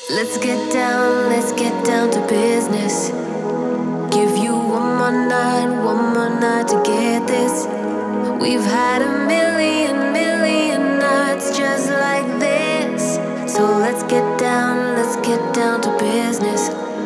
Let's get down to business. Give you one more night to get this. We've had a million nights just like this. So let's get down to business.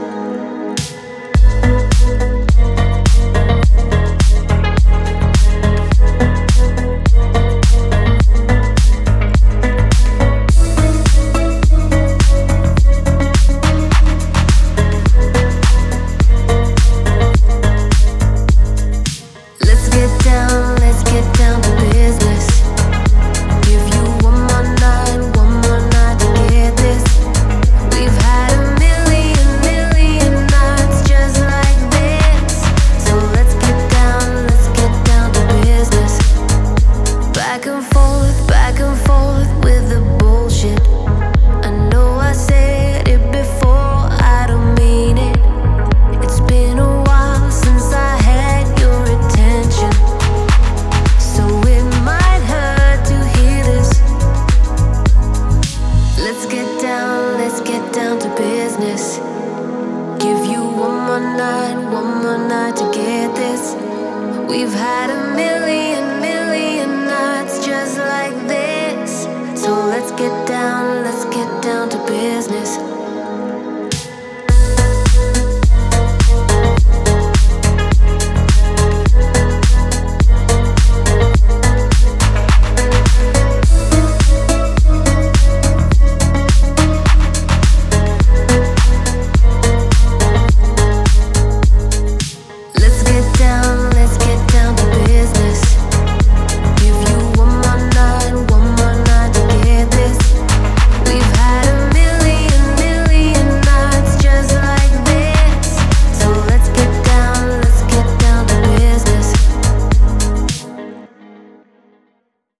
Let's get down to business. Give you one more night to get this. We've had a million nights just like this. So let's get down to business. Back and forth with the bullshit. I know I said it before, I don't mean it. It's been a while since I had your attention, so it might hurt to hear this. Let's get down to business. Give you one more night to get this. We've had a million